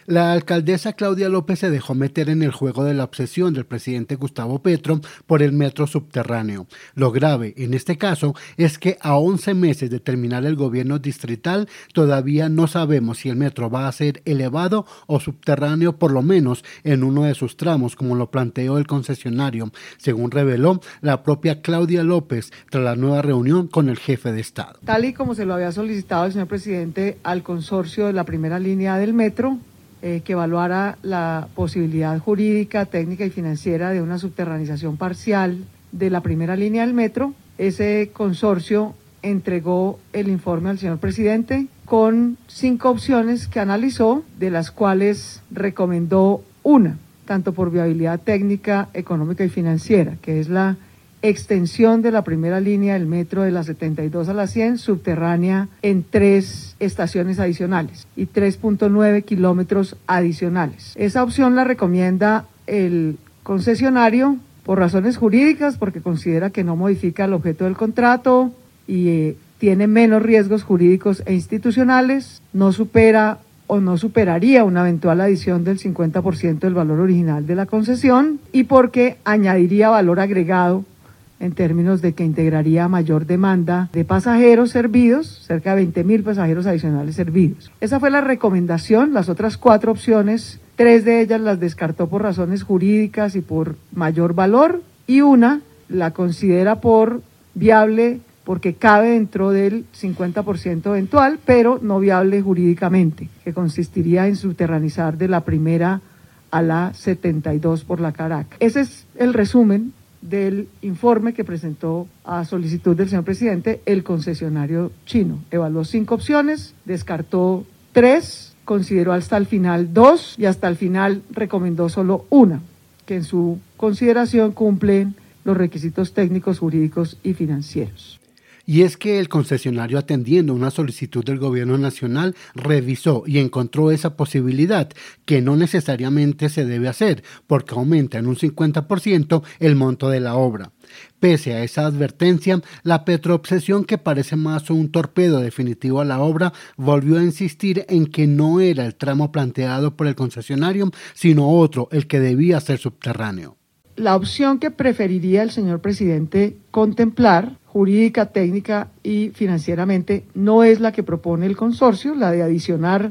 La alcaldesa Claudia López se dejó meter en el juego de la obsesión del presidente Gustavo Petro por el metro subterráneo. Lo grave en este caso es que a 11 meses de terminar el gobierno distrital todavía no sabemos si el metro va a ser elevado o subterráneo, por lo menos en uno de sus tramos, como lo planteó el concesionario, según reveló la propia Claudia López tras la nueva reunión con el jefe de Estado. Tal y como se lo había solicitado el señor presidente al consorcio de la primera línea del metro, que evaluara la posibilidad jurídica, técnica y financiera de una subterranización parcial de la primera línea del metro. Ese consorcio entregó el informe al señor presidente con 5 opciones que analizó, de las cuales recomendó una, tanto por viabilidad técnica, económica y financiera, que es la extensión de la primera línea del metro de la 72 a la 100 subterránea en 3 estaciones adicionales y 3.9 kilómetros adicionales. Esa opción la recomienda el concesionario por razones jurídicas, porque considera que no modifica el objeto del contrato y tiene menos riesgos jurídicos e institucionales, no supera o no superaría una eventual adición del 50% del valor original de la concesión, y porque añadiría valor agregado en términos de que integraría mayor demanda de pasajeros servidos, cerca de 20.000 pasajeros adicionales servidos. Esa fue la recomendación. Las otras 4 opciones, 3 de ellas las descartó por razones jurídicas y por mayor valor, y una la considera por viable porque cabe dentro del 50% eventual, pero no viable jurídicamente, que consistiría en subterranizar de la primera a la 72 por la Caracas. Ese es el resumen del informe que presentó a solicitud del señor presidente el concesionario chino. Evaluó 5 opciones, descartó 3, consideró hasta el final 2 y hasta el final recomendó solo una, que en su consideración cumplen los requisitos técnicos, jurídicos y financieros. Y es que el concesionario, atendiendo una solicitud del gobierno nacional, revisó y encontró esa posibilidad, que no necesariamente se debe hacer, porque aumenta en un 50% el monto de la obra. Pese a esa advertencia, la petroobsesión, que parece más un torpedo definitivo a la obra, volvió a insistir en que no era el tramo planteado por el concesionario, sino otro, el que debía ser subterráneo. La opción que preferiría el señor presidente contemplar, jurídica, técnica y financieramente, no es la que propone el consorcio, la de adicionar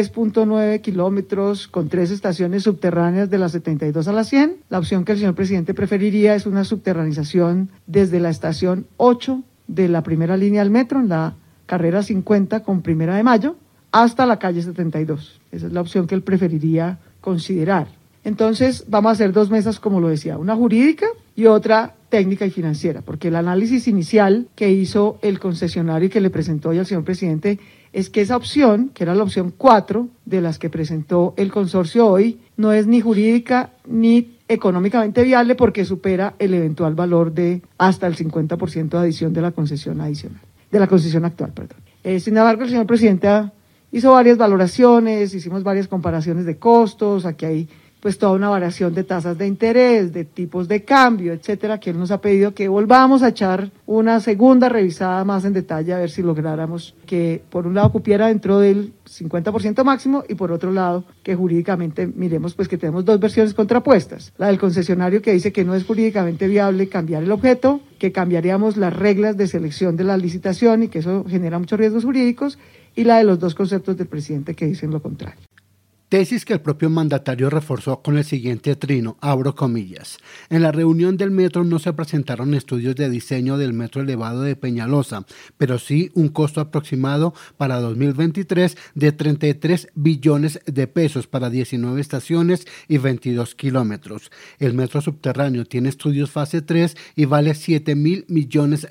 3.9 kilómetros con 3 estaciones subterráneas de la 72 a la 100. La opción que el señor presidente preferiría es una subterranización desde la estación 8 de la primera línea del metro, en la carrera 50 con Primera de Mayo, hasta la calle 72. Esa es la opción que él preferiría considerar. Entonces vamos a hacer 2 mesas, como lo decía, una jurídica y otra técnica y financiera, porque el análisis inicial que hizo el concesionario y que le presentó hoy al señor presidente es que esa opción, que era la opción 4 de las que presentó el consorcio hoy, no es ni jurídica ni económicamente viable, porque supera el eventual valor de hasta el 50% de adición de la concesión adicional, de la concesión actual, perdón. Sin embargo, el señor presidente hizo varias valoraciones, hicimos varias comparaciones de costos, aquí hay pues toda una variación de tasas de interés, de tipos de cambio, etcétera, que él nos ha pedido que volvamos a echar una segunda revisada más en detalle, a ver si lográramos que por un lado cupiera dentro del 50% máximo, y por otro lado que jurídicamente miremos pues que tenemos 2 versiones contrapuestas. La del concesionario, que dice que no es jurídicamente viable cambiar el objeto, que cambiaríamos las reglas de selección de la licitación y que eso genera muchos riesgos jurídicos, y la de los 2 conceptos del presidente, que dicen lo contrario. Tesis que el propio mandatario reforzó con el siguiente trino, abro comillas. En la reunión del metro no se presentaron estudios de diseño del metro elevado de Peñalosa, pero sí un costo aproximado para 2023 de 33 billones de pesos para 19 estaciones y 22 kilómetros. El metro subterráneo tiene estudios fase 3 y vale $7.000 millones.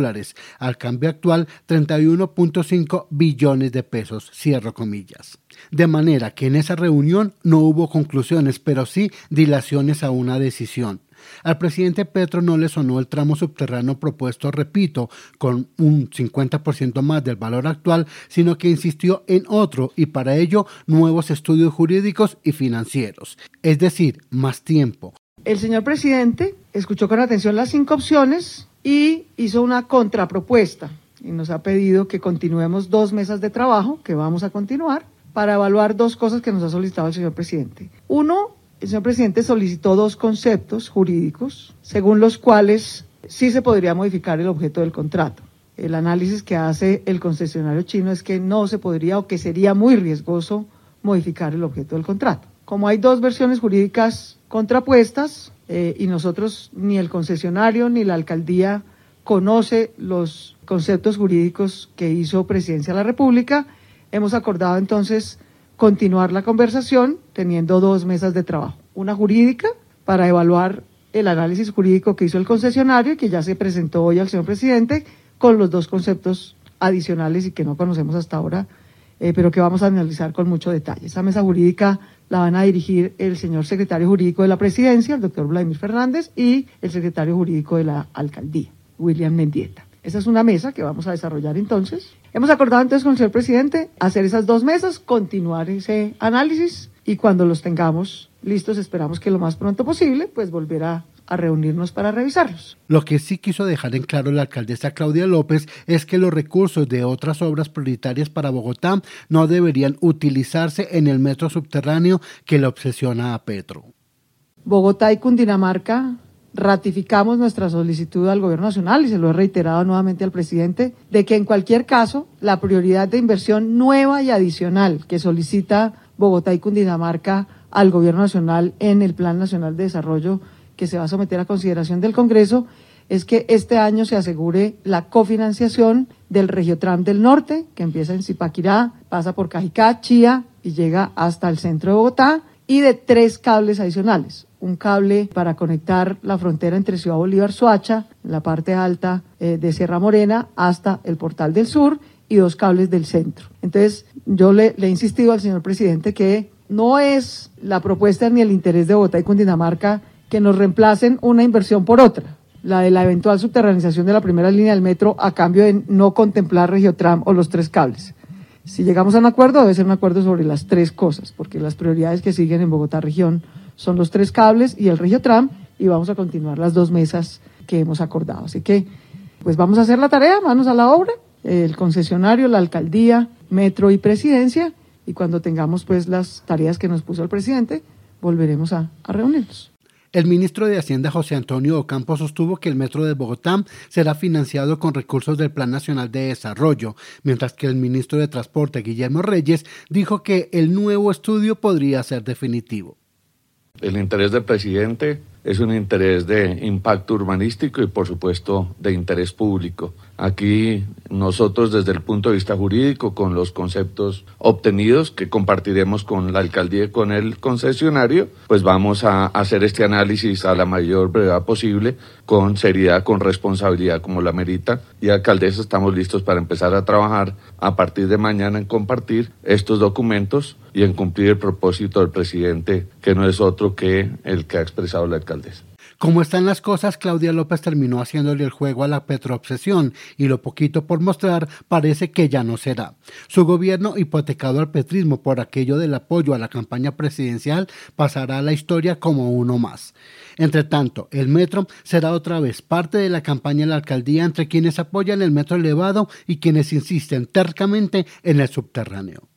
Al cambio actual, 31.5 billones de pesos, cierro comillas. De manera que en esa reunión no hubo conclusiones, pero sí dilaciones a una decisión. Al presidente Petro no le sonó el tramo subterráneo propuesto, repito, con un 50% más del valor actual, sino que insistió en otro, y para ello nuevos estudios jurídicos y financieros, es decir, más tiempo. El señor presidente escuchó con atención las 5 opciones y hizo una contrapropuesta, y nos ha pedido que continuemos 2 mesas de trabajo, que vamos a continuar, para evaluar dos cosas que nos ha solicitado el señor presidente. Uno, el señor presidente solicitó dos conceptos jurídicos según los cuales sí se podría modificar el objeto del contrato. El análisis que hace el concesionario chino es que no se podría o que sería muy riesgoso modificar el objeto del contrato. Como hay dos versiones jurídicas contrapuestas y nosotros, ni el concesionario ni la alcaldía conoce los conceptos jurídicos que hizo Presidencia de la República, hemos acordado entonces continuar la conversación teniendo dos mesas de trabajo. Una jurídica para evaluar el análisis jurídico que hizo el concesionario y que ya se presentó hoy al señor presidente con los dos conceptos adicionales y que no conocemos hasta ahora, pero que vamos a analizar con mucho detalle. Esa mesa jurídica la van a dirigir el señor secretario jurídico de la Presidencia, el doctor Vladimir Fernández, y el secretario jurídico de la alcaldía, William Mendieta. Esa es una mesa que vamos a desarrollar entonces. Hemos acordado entonces con el señor presidente hacer esas dos mesas, continuar ese análisis y cuando los tengamos listos, esperamos que lo más pronto posible, pues volver a reunirnos para revisarlos. Lo que sí quiso dejar en claro la alcaldesa Claudia López es que los recursos de otras obras prioritarias para Bogotá no deberían utilizarse en el metro subterráneo que le obsesiona a Petro. Bogotá y Cundinamarca ratificamos nuestra solicitud al Gobierno Nacional y se lo he reiterado nuevamente al presidente de que en cualquier caso la prioridad de inversión nueva y adicional que solicita Bogotá y Cundinamarca al Gobierno Nacional en el Plan Nacional de Desarrollo que se va a someter a consideración del Congreso es que este año se asegure la cofinanciación del Regiotram del Norte, que empieza en Zipaquirá, pasa por Cajicá, Chía y llega hasta el centro de Bogotá, y de 3 cables adicionales. Un cable para conectar la frontera entre Ciudad Bolívar, Soacha, la parte alta de Sierra Morena, hasta el Portal del Sur, y 2 cables del centro. Entonces, yo le he insistido al señor presidente que no es la propuesta ni el interés de Bogotá y Cundinamarca que nos reemplacen una inversión por otra, la de la eventual subterranización de la primera línea del metro a cambio de no contemplar Regiotram o los 3 cables. Si llegamos a un acuerdo, debe ser un acuerdo sobre las 3 cosas, porque las prioridades que siguen en Bogotá región son los 3 cables y el Regiotram, y vamos a continuar las 2 mesas que hemos acordado. Así que, pues vamos a hacer la tarea, manos a la obra, el concesionario, la alcaldía, metro y presidencia, y cuando tengamos pues las tareas que nos puso el presidente, volveremos a reunirnos. El ministro de Hacienda, José Antonio Ocampo, sostuvo que el metro de Bogotá será financiado con recursos del Plan Nacional de Desarrollo, mientras que el ministro de Transporte, Guillermo Reyes, dijo que el nuevo estudio podría ser definitivo. El interés del presidente es un interés de impacto urbanístico y, por supuesto, de interés público. Aquí nosotros, desde el punto de vista jurídico, con los conceptos obtenidos que compartiremos con la alcaldía y con el concesionario, pues vamos a hacer este análisis a la mayor brevedad posible, con seriedad, con responsabilidad como la merita. Y alcaldesa, estamos listos para empezar a trabajar a partir de mañana en compartir estos documentos y en cumplir el propósito del presidente, que no es otro que el que ha expresado la alcaldesa. Como están las cosas, Claudia López terminó haciéndole el juego a la petroobsesión y lo poquito por mostrar parece que ya no será. Su gobierno, hipotecado al petrismo por aquello del apoyo a la campaña presidencial, pasará a la historia como uno más. Entre tanto, el metro será otra vez parte de la campaña de la alcaldía entre quienes apoyan el metro elevado y quienes insisten tercamente en el subterráneo.